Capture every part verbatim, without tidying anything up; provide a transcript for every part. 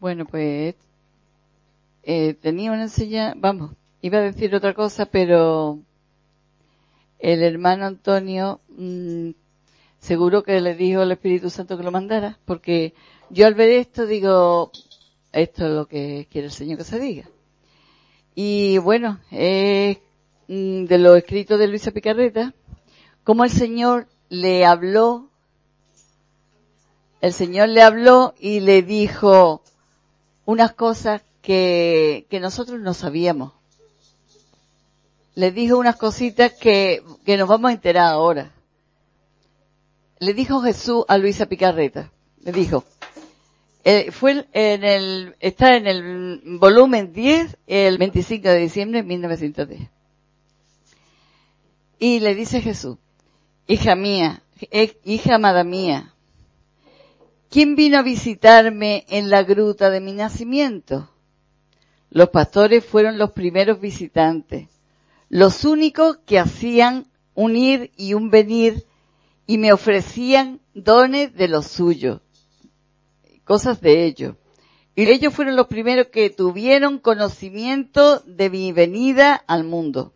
Bueno, pues eh, tenía una enseñanza, vamos, iba a decir otra cosa, pero el hermano Antonio mmm, seguro que le dijo al Espíritu Santo que lo mandara, porque yo al ver esto digo, esto es lo que quiere el Señor que se diga. Y bueno, es mmm, de los escritos de Luisa Picarreta, cómo el Señor le habló, el Señor le habló y le dijo unas cosas que, que nosotros no sabíamos. Le dijo unas cositas que, que nos vamos a enterar ahora. Le dijo Jesús a Luisa Picarreta, le dijo, eh, fue en el, está en el volumen diez, el veinticinco de diciembre de mil novecientos diez. Y le dice Jesús, hija mía, eh, hija amada mía, ¿quién vino a visitarme en la gruta de mi nacimiento? Los pastores fueron los primeros visitantes, los únicos que hacían un ir y un venir y me ofrecían dones de los suyos, cosas de ellos. Y ellos fueron los primeros que tuvieron conocimiento de mi venida al mundo.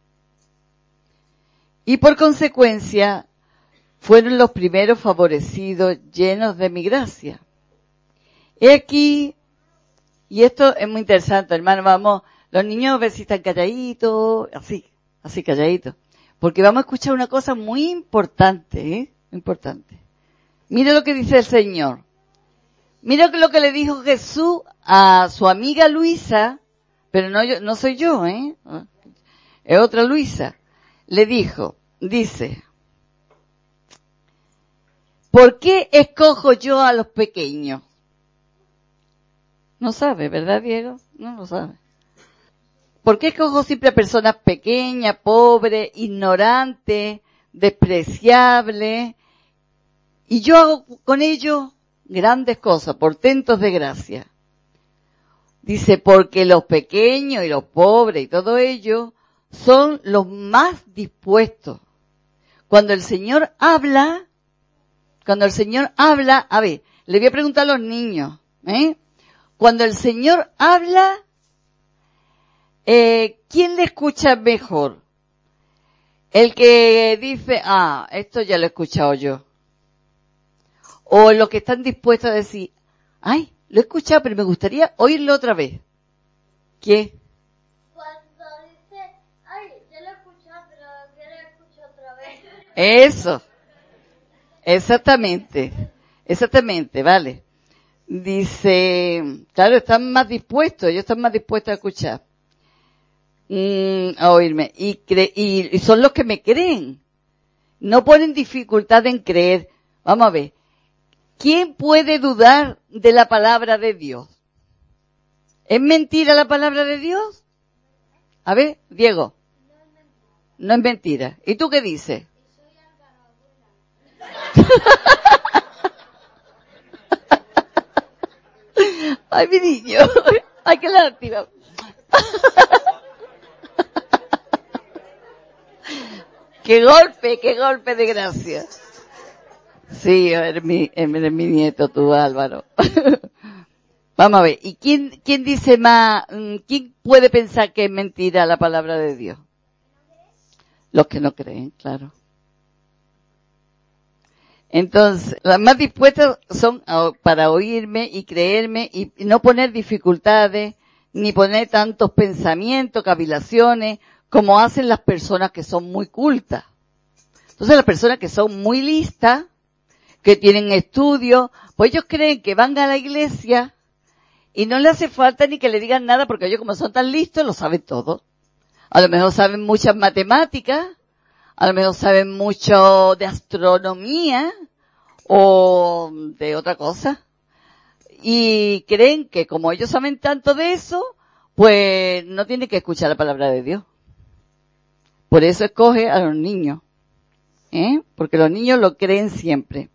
Y por consecuencia, fueron los primeros favorecidos, llenos de mi gracia. He aquí, y esto es muy interesante, hermano, vamos, los niños a ver si están calladitos, así, así calladitos. Porque vamos a escuchar una cosa muy importante, ¿eh? Importante. Mira lo que dice el Señor. Mira lo que le dijo Jesús a su amiga Luisa, pero no yo, no soy yo, ¿eh? Es otra Luisa. Le dijo, dice, ¿por qué escojo yo a los pequeños? No sabe, ¿verdad, Diego? No lo sabe. ¿Por qué escojo siempre a personas pequeñas, pobres, ignorantes, despreciables? Y yo hago con ellos grandes cosas, portentos de gracia. Dice, porque los pequeños y los pobres y todo ello son los más dispuestos. Cuando el Señor habla, cuando el Señor habla, a ver, le voy a preguntar a los niños, ¿eh? Cuando el Señor habla, eh, ¿quién le escucha mejor? El que dice, ah, esto ya lo he escuchado yo. O los que están dispuestos a decir, ay, lo he escuchado, pero me gustaría oírlo otra vez. ¿Qué? Cuando dice, ay, ya lo he escuchado, pero quiero escuchar otra vez. Eso. Exactamente. Exactamente, vale. Dice, claro, están más dispuestos, ellos están más dispuestos a escuchar. Mm, a oírme. Y, cre- y, y son los que me creen. No ponen dificultad en creer. Vamos a ver. ¿Quién puede dudar de la palabra de Dios? ¿Es mentira la palabra de Dios? A ver, Diego. No es mentira. ¿Y tú qué dices? Ay, mi niño. Ay, qué lástima. Qué golpe, qué golpe de gracia. Sí, eres mi, eres mi nieto tú, Álvaro. Vamos a ver, ¿y quién, quién dice más, quién puede pensar que es mentira la palabra de Dios? Los que no creen, claro. Entonces, las más dispuestas son para oírme y creerme y no poner dificultades, ni poner tantos pensamientos, cavilaciones, como hacen las personas que son muy cultas. Entonces, las personas que son muy listas, que tienen estudios, pues ellos creen que van a la iglesia y no le hace falta ni que le digan nada porque ellos como son tan listos lo saben todo. A lo mejor saben muchas matemáticas, a lo mejor saben mucho de astronomía o de otra cosa. Y creen que como ellos saben tanto de eso, pues no tienen que escuchar la palabra de Dios. Por eso escoge a los niños, ¿eh? Porque los niños lo creen siempre.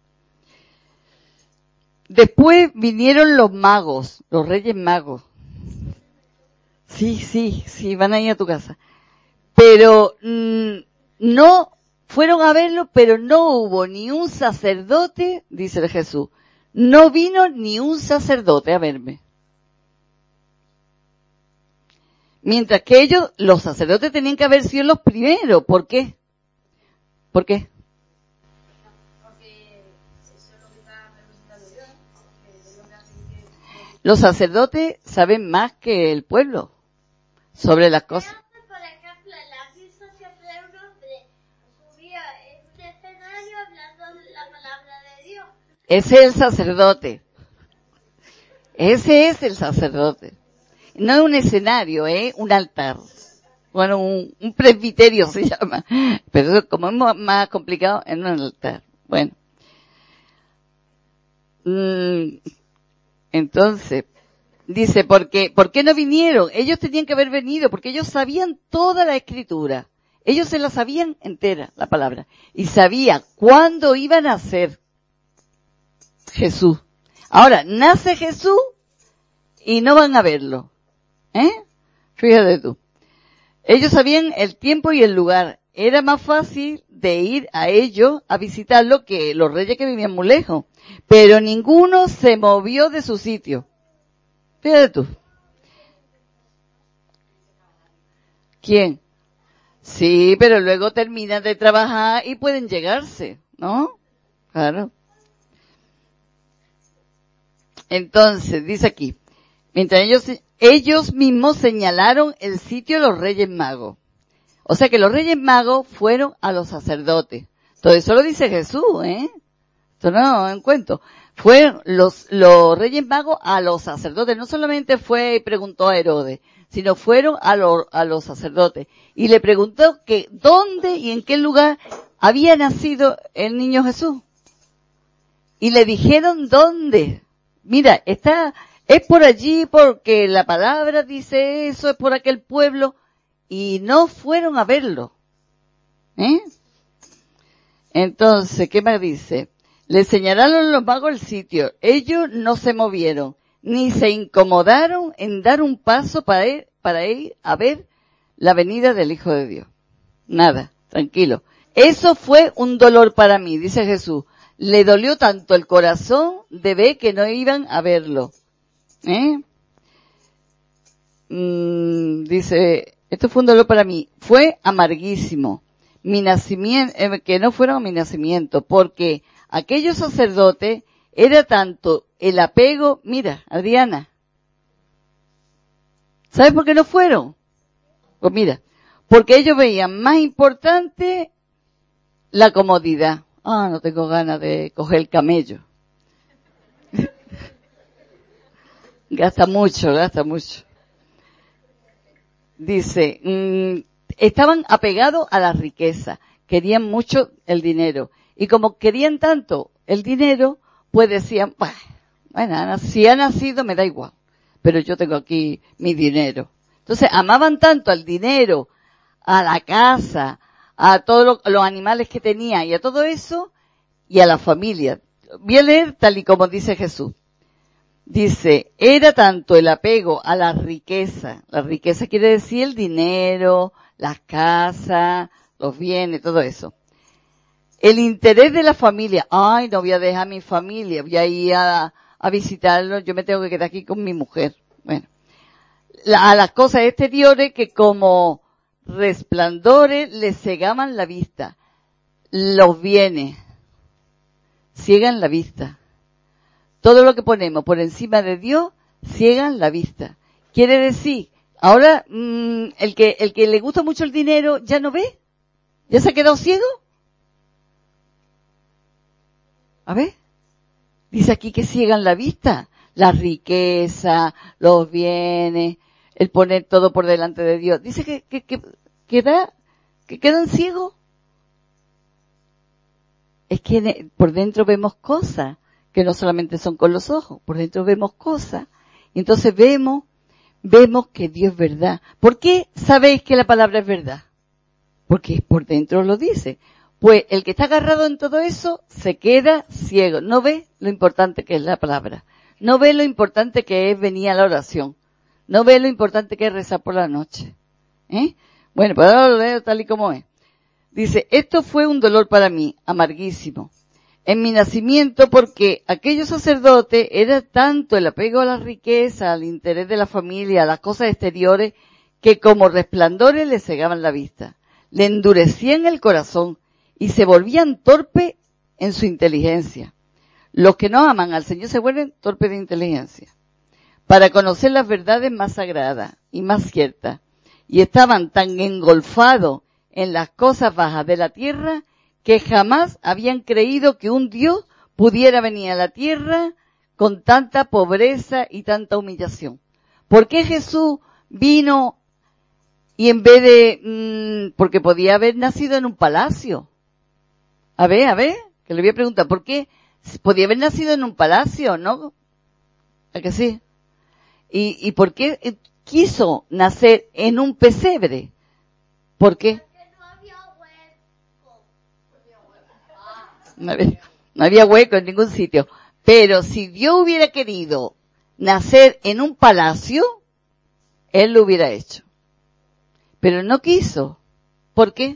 Después vinieron los magos, los reyes magos. Sí, sí, sí, van a ir a tu casa. Pero mmm, no fueron a verlo, pero no hubo ni un sacerdote, dice Jesús. No vino ni un sacerdote a verme. Mientras que ellos, los sacerdotes, tenían que haber sido los primeros. ¿Por qué? ¿Por qué? Porque eso es lo que está representando Dios, ¿no? Que Dios me hace que... Los sacerdotes saben más que el pueblo sobre las cosas. Por ejemplo, en la misa siempre un hombre subía en un escenario hablando la palabra de Dios. Ese es el sacerdote. Ese es el sacerdote. No es un escenario, es un altar. Bueno, un, un presbiterio se llama. Pero eso, como es más complicado, es un altar. Bueno. Mm, entonces, dice, ¿por qué, ¿por qué no vinieron? Ellos tenían que haber venido, porque ellos sabían toda la escritura. Ellos se la sabían entera, la palabra. Y sabían cuándo iban a nacer Jesús. Ahora, nace Jesús y no van a verlo. ¿Eh? Fíjate tú. Ellos sabían el tiempo y el lugar. Era más fácil de ir a ellos a visitarlo que los reyes que vivían muy lejos. Pero ninguno se movió de su sitio. Fíjate tú. ¿Quién? Sí, pero luego terminan de trabajar y pueden llegarse, ¿no? Claro. Entonces, dice aquí, mientras ellos, ellos mismos señalaron el sitio de los Reyes Magos. O sea que los Reyes Magos fueron a los sacerdotes. Todo eso lo dice Jesús, ¿eh? Esto no es un cuento. Fueron los, los Reyes Magos a los sacerdotes. No solamente fue y preguntó a Herodes, sino fueron a, lo, a los sacerdotes. Y le preguntó que dónde y en qué lugar había nacido el niño Jesús. Y le dijeron dónde. Mira, está, es por allí porque la palabra dice eso, es por aquel pueblo, y no fueron a verlo. ¿Eh? Entonces, ¿qué me dice? Le señalaron los magos el sitio. Ellos no se movieron, ni se incomodaron en dar un paso para ir, para ir a ver la venida del Hijo de Dios. Nada, tranquilo. Eso fue un dolor para mí, dice Jesús. Le dolió tanto el corazón de ver que no iban a verlo. ¿Eh? Mm, dice, esto fue un dolor para mí. Fue amarguísimo. Mi nacimiento, eh, que no fueron a mi nacimiento, porque aquellos sacerdotes era tanto el apego, mira, Adriana. ¿Sabes por qué no fueron? Pues mira, porque ellos veían más importante la comodidad. Ah, no tengo ganas de coger el camello. Gasta mucho, gasta mucho. Dice, mmm, estaban apegados a la riqueza, querían mucho el dinero. Y como querían tanto el dinero, pues decían, bueno, si ha nacido me da igual, pero yo tengo aquí mi dinero. Entonces amaban tanto al dinero, a la casa, a todos lo, los animales que tenía y a todo eso, y a la familia. Voy a leer tal y como dice Jesús. Dice, era tanto el apego a la riqueza. La riqueza quiere decir el dinero, las casas, los bienes, todo eso. El interés de la familia. Ay, no voy a dejar a mi familia, voy a ir a, a visitarlo, yo me tengo que quedar aquí con mi mujer. Bueno, la, a las cosas exteriores que como resplandores le cegaban la vista. Los bienes ciegan la vista. Todo lo que ponemos por encima de Dios ciegan la vista. Quiere decir, ahora mmm, el que el que le gusta mucho el dinero ya no ve, ya se ha quedado ciego. A ver, dice aquí que ciegan la vista, la riqueza, los bienes, el poner todo por delante de Dios. Dice que que que, que, da, que quedan ciegos. Es que por dentro vemos cosas que no solamente son con los ojos, por dentro vemos cosas. Y entonces vemos, vemos que Dios es verdad. ¿Por qué sabéis que la palabra es verdad? Porque por dentro lo dice. Pues el que está agarrado en todo eso se queda ciego. No ve lo importante que es la palabra. No ve lo importante que es venir a la oración. No ve lo importante que es rezar por la noche. ¿Eh? Bueno, pues ahora lo leo tal y como es. Dice, esto fue un dolor para mí, amarguísimo, en mi nacimiento, porque aquellos sacerdotes era tanto el apego a la riqueza, al interés de la familia, a las cosas exteriores, que como resplandores le cegaban la vista, le endurecían el corazón y se volvían torpes en su inteligencia. Los que no aman al Señor se vuelven torpes de inteligencia, para conocer las verdades más sagradas y más ciertas, y estaban tan engolfados en las cosas bajas de la tierra que jamás habían creído que un Dios pudiera venir a la tierra con tanta pobreza y tanta humillación. ¿Por qué Jesús vino y en vez de, mmm, porque podía haber nacido en un palacio? A ver, a ver, que le voy a preguntar, ¿por qué? Podía haber nacido en un palacio, ¿no? ¿A que sí? ¿Y, y por qué quiso nacer en un pesebre? ¿Por qué? Porque no había hueco. No había, no había hueco en ningún sitio. Pero si Dios hubiera querido nacer en un palacio, Él lo hubiera hecho. Pero no quiso. ¿Por qué?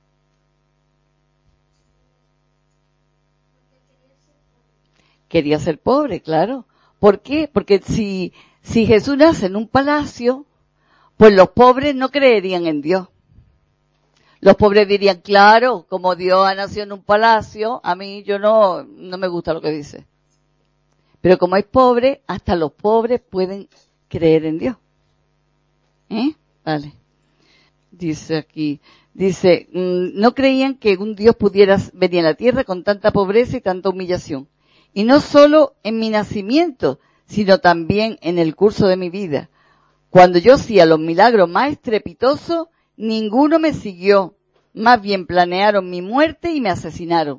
Quería ser pobre, claro. ¿Por qué? Porque si, si Jesús nace en un palacio, pues los pobres no creerían en Dios. Los pobres dirían, claro, como Dios ha nacido en un palacio, a mí yo no, no me gusta lo que dice. Pero como es pobre, hasta los pobres pueden creer en Dios. ¿Eh? Vale. Dice aquí, dice, no creían que un Dios pudiera venir a la tierra con tanta pobreza y tanta humillación. Y no solo en mi nacimiento, sino también en el curso de mi vida. Cuando yo hacía los milagros más estrepitosos, ninguno me siguió. Más bien planearon mi muerte y me asesinaron.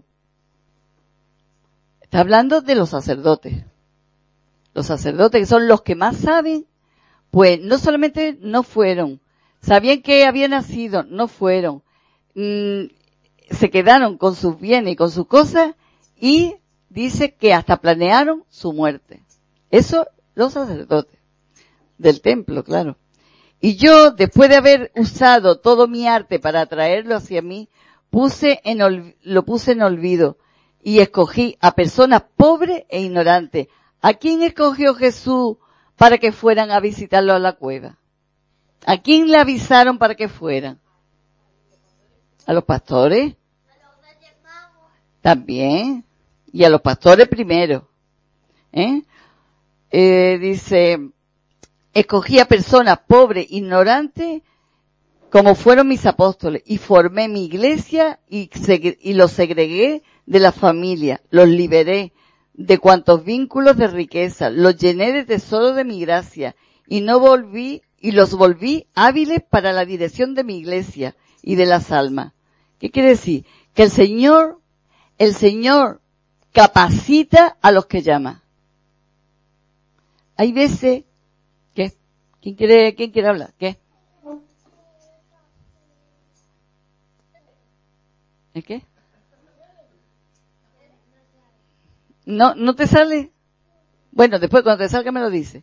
Está hablando de los sacerdotes. Los sacerdotes, que son los que más saben, pues no solamente no fueron, sabían que había nacido, no fueron, mm, se quedaron con sus bienes y con sus cosas y dice que hasta planearon su muerte. Eso, los sacerdotes del templo, claro. Y yo, después de haber usado todo mi arte para atraerlo hacia mí, puse en ol- lo puse en olvido y escogí a personas pobres e ignorantes. ¿A quién escogió Jesús para que fueran a visitarlo a la cueva? ¿A quién le avisaron para que fueran? ¿A los pastores? A los reyes magos. También. Y a los pastores primero. ¿Eh? Eh, dice, escogí a personas pobres, ignorantes, como fueron mis apóstoles, y formé mi iglesia y, segre- y los segregué de la familia, los liberé de cuantos vínculos de riqueza, los llené de tesoro de mi gracia, y no volví, y los volví hábiles para la dirección de mi iglesia y de las almas. ¿Qué quiere decir? Que el Señor, el Señor capacita a los que llama. Hay veces, ¿qué? ¿Quién quiere, quién quiere hablar? ¿Qué? ¿El qué? ¿No, no te sale? Bueno, después cuando te salga me lo dice.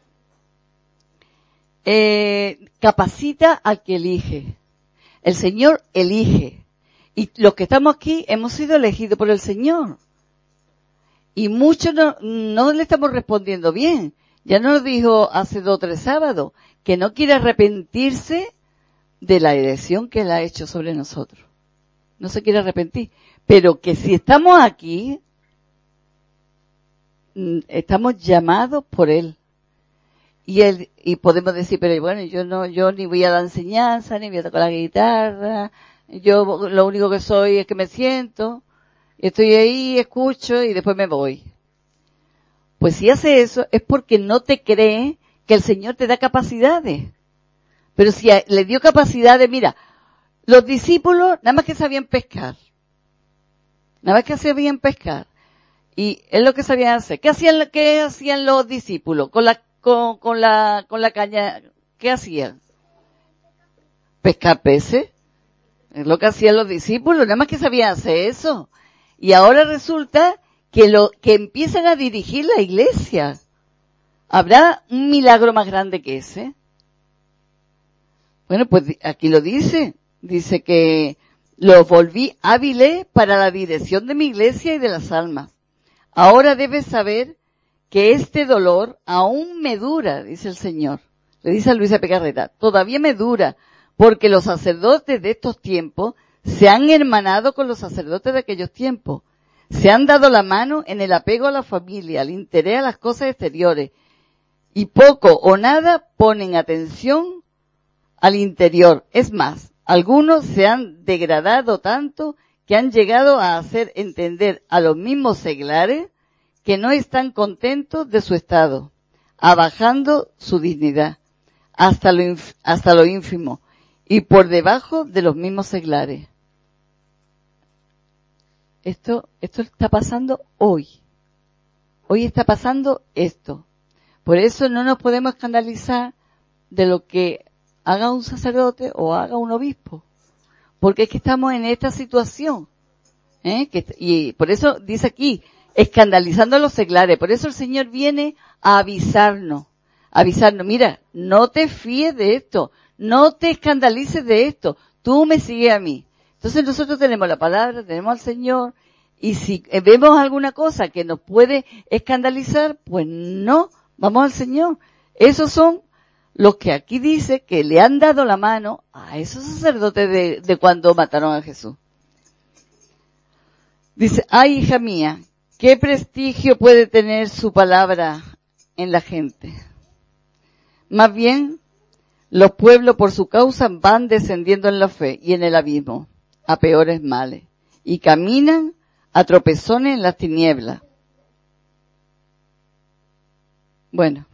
Eh, capacita al que elige. El Señor elige. Y los que estamos aquí hemos sido elegidos por el Señor. Y muchos no, no le estamos respondiendo bien. Ya nos dijo hace dos o tres sábados que no quiere arrepentirse de la elección que Él ha hecho sobre nosotros. No se quiere arrepentir. Pero que si estamos aquí, estamos llamados por Él. Y él, y podemos decir, pero bueno, yo no, yo ni voy a la enseñanza, ni voy a tocar la guitarra, yo lo único que soy es que me siento, estoy ahí, escucho y después me voy. Pues si hace eso es porque no te cree que el Señor te da capacidades. Pero si le dio capacidades, mira, los discípulos nada más que sabían pescar. Nada más que sabían pescar. Y es lo que sabían hacer. ¿Qué hacían, qué hacían los discípulos con la, con, con la, con la caña? ¿Qué hacían? Pescar peces. Es lo que hacían los discípulos, nada más que sabían hacer eso. Y ahora resulta que lo, que empiezan a dirigir la iglesia. ¿Habrá un milagro más grande que ese? Bueno, pues aquí lo dice. Dice que los volví hábiles para la dirección de mi iglesia y de las almas. Ahora debes saber que este dolor aún me dura, dice el Señor. le dice a Luisa Pecarreta, todavía me dura, porque los sacerdotes de estos tiempos se han hermanado con los sacerdotes de aquellos tiempos. Se han dado la mano en el apego a la familia, al interés a las cosas exteriores, y poco o nada ponen atención al interior. Es más, algunos se han degradado tanto que han llegado a hacer entender a los mismos seglares que no están contentos de su estado, abajando su dignidad hasta lo, inf- hasta lo ínfimo y por debajo de los mismos seglares. Esto, esto está pasando hoy. Hoy está pasando esto. Por eso no nos podemos escandalizar de lo que haga un sacerdote o haga un obispo. Porque es que estamos en esta situación. ¿eh? Que, y por eso dice aquí, escandalizando a los seglares. Por eso el Señor viene a avisarnos. A avisarnos, mira, no te fíes de esto. No te escandalices de esto. Tú me sigues a mí. Entonces nosotros tenemos la palabra, tenemos al Señor. Y si vemos alguna cosa que nos puede escandalizar, pues no, vamos al Señor. Esos son los que aquí dice que le han dado la mano a esos sacerdotes de, de cuando mataron a Jesús. Dice, ay, hija mía, ¿qué prestigio puede tener su palabra en la gente? Más bien, los pueblos por su causa van descendiendo en la fe y en el abismo, a peores males, y caminan a tropezones en las tinieblas. Bueno,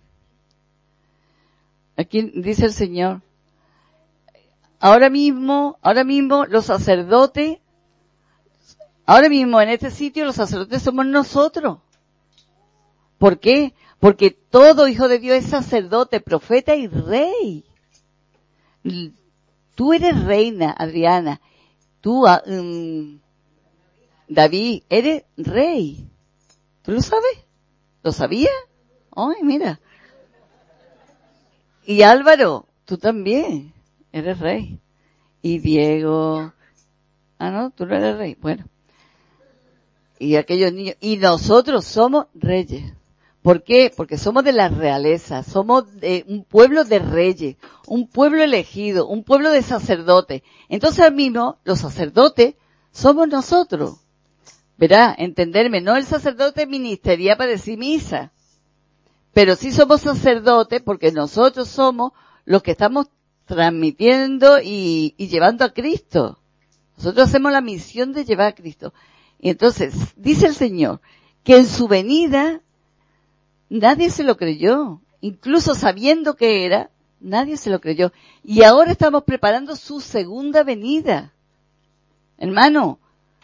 aquí dice el Señor, ahora mismo, ahora mismo los sacerdotes, ahora mismo en este sitio los sacerdotes somos nosotros. ¿Por qué? Porque todo hijo de Dios es sacerdote, profeta y rey. Tú eres reina, Adriana. Tú, um, David, eres rey. ¿Tú lo sabes? ¿Lo sabías? Ay, mira. Y Álvaro, tú también eres rey. Y Diego, ah, no, tú no eres rey. Bueno. Y aquellos niños, y nosotros somos reyes. ¿Por qué? Porque somos de la realeza, somos de un pueblo de reyes, un pueblo elegido, un pueblo de sacerdotes. Entonces al mismo, los sacerdotes somos nosotros. Verá, entenderme, no el sacerdote ministerial para decir misa, pero sí somos sacerdotes porque nosotros somos los que estamos transmitiendo y, y llevando a Cristo. Nosotros hacemos la misión de llevar a Cristo. Y entonces, dice el Señor, que en su venida nadie se lo creyó, incluso sabiendo que era, nadie se lo creyó. Y ahora estamos preparando su segunda venida. Hermano,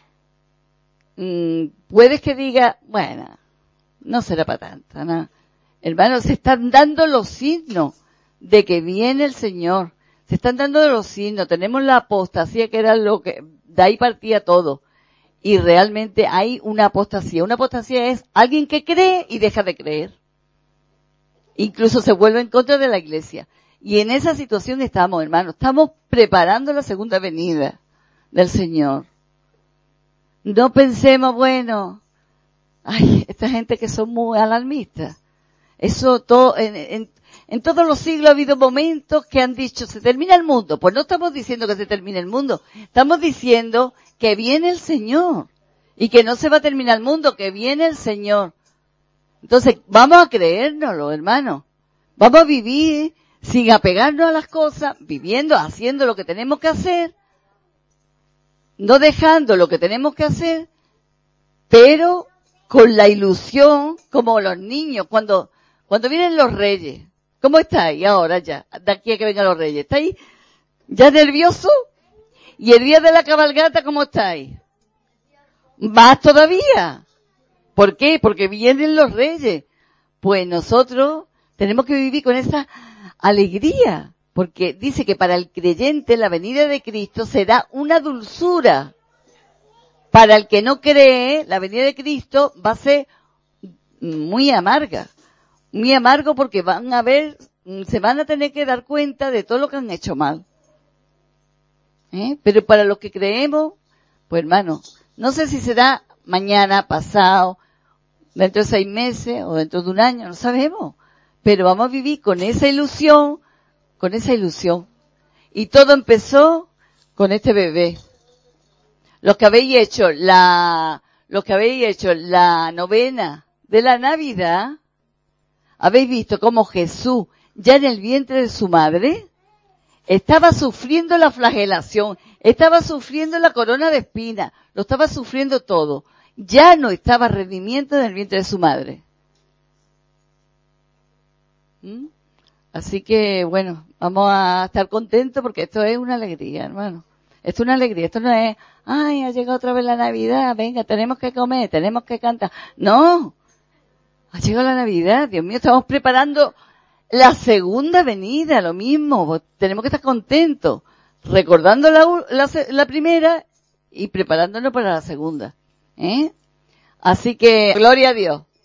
mmm, puedes que diga, bueno, no será para tanto, ¿no? Hermano, se están dando los signos de que viene el Señor. Se están dando los signos. Tenemos la apostasía que era lo que, de ahí partía todo. Y realmente hay una apostasía. Una apostasía es alguien que cree y deja de creer. Incluso se vuelve en contra de la iglesia. Y en esa situación estamos, hermanos. Estamos preparando la segunda venida del Señor. No pensemos, bueno, ay, esta gente que son muy alarmistas. Eso todo, en, en, en todos los siglos ha habido momentos que han dicho, se termina el mundo. Pues no estamos diciendo que se termine el mundo. Estamos diciendo que viene el Señor. Y que no se va a terminar el mundo, que viene el Señor. Entonces, vamos a creérnoslo, hermano. Vamos a vivir sin apegarnos a las cosas, viviendo, haciendo lo que tenemos que hacer, no dejando lo que tenemos que hacer, pero con la ilusión, como los niños, cuando, cuando vienen los reyes. ¿Cómo estáis ahora ya? De aquí a que vengan los reyes. ¿Estáis ya nerviosos? ¿Y el día de la cabalgata cómo estáis? ¿Más todavía? ¿Por qué? Porque vienen los reyes. Pues nosotros tenemos que vivir con esa alegría, porque dice que para el creyente la venida de Cristo será una dulzura. Para el que no cree, la venida de Cristo va a ser muy amarga. Muy amargo porque van a ver, se van a tener que dar cuenta de todo lo que han hecho mal. ¿Eh? Pero para los que creemos, pues hermano, no sé si será mañana, pasado, dentro de seis meses o dentro de un año, no sabemos. Pero vamos a vivir con esa ilusión con esa ilusión. Y todo empezó con este bebé. Los que habéis hecho la, los que habéis hecho la novena de la Navidad, habéis visto cómo Jesús, ya en el vientre de su madre, estaba sufriendo la flagelación, estaba sufriendo la corona de espinas, lo estaba sufriendo todo. Ya no estaba redimiendo en el vientre de su madre. ¿Mm? Así que, bueno, vamos a estar contentos porque esto es una alegría, hermano. Esto es una alegría, esto no es, ay, ha llegado otra vez la Navidad, venga, tenemos que comer, tenemos que cantar. No, ha llegado la Navidad, Dios mío, estamos preparando la segunda venida, lo mismo, tenemos que estar contentos, recordando la, la, la primera y preparándonos para la segunda. ¿Eh? Así que, gloria a Dios.